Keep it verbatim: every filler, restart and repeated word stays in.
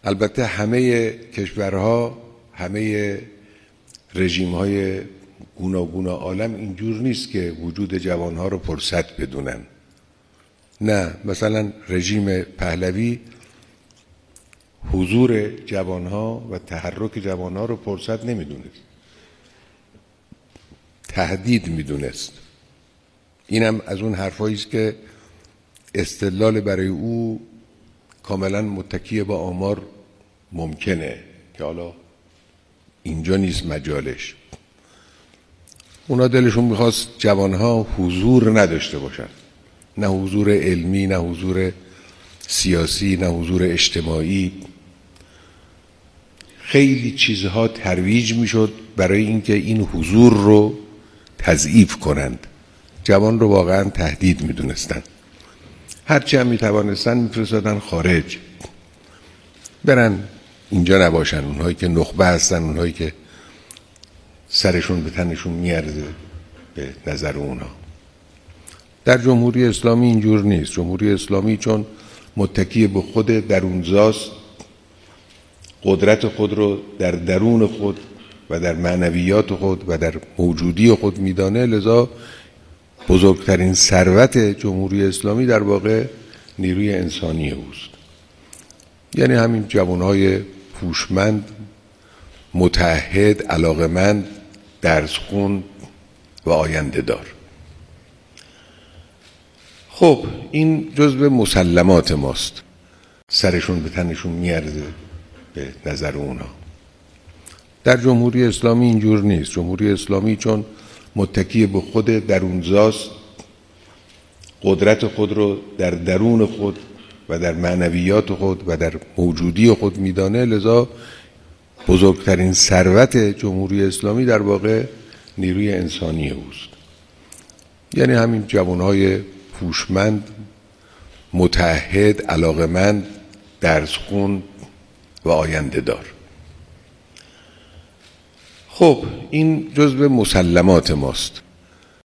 البته همه کشورها، همه رژیم‌های گوناگون عالم اینجور نیست که وجود جوانها رو فرصت بدونن. نه، مثلا رژیم پهلوی حضور جوانها و تحرک جوانها رو فرصت نمیدونست، تهدید میدونست. اینم از اون حرفایی است که استدلال برای او کاملا متکی با آمار ممکنه که حالا اینجا نیست مجالش. اونا دلشون میخواست جوانها حضور نداشته باشن، نه حضور علمی، نه حضور سیاسی، نه حضور اجتماعی. خیلی چیزها ترویج میشد برای اینکه این حضور رو تضعیف کنند. جوان رو واقعا تهدید میدونستن. هرچی هم میتوانستن میفرستادن خارج، برن اینجا نباشن. اونهایی که نخبه هستن، اونهایی که سرشون به تنشون میارزه به نظر اونا. در جمهوری اسلامی اینجور نیست. جمهوری اسلامی چون متکی به خود درونزاست، قدرت خود رو در درون خود و در معنویات خود و در موجودی خود میدانه، لذا بزرگترین ثروت جمهوری اسلامی در واقع نیروی انسانی اوست. یعنی همین جوانهای هوشمند، متعهد، علاقمند، درسخون و آینده دار. خب این جزء مسلمات ماست. سرشون به تنشون میارزه به نظر اونا. در جمهوری اسلامی اینجور نیست. جمهوری اسلامی چون متکی به خود درونزاست، قدرت خود رو در درون خود و در معنویات خود و در موجودی خود میدانه، لذا بزرگترین ثروت جمهوری اسلامی در واقع نیروی انسانی اوست. یعنی همین جوانهای هوشمند، متعهد، علاقمند، درسخون و آینده دار. خب این جزء مسلمات ماست.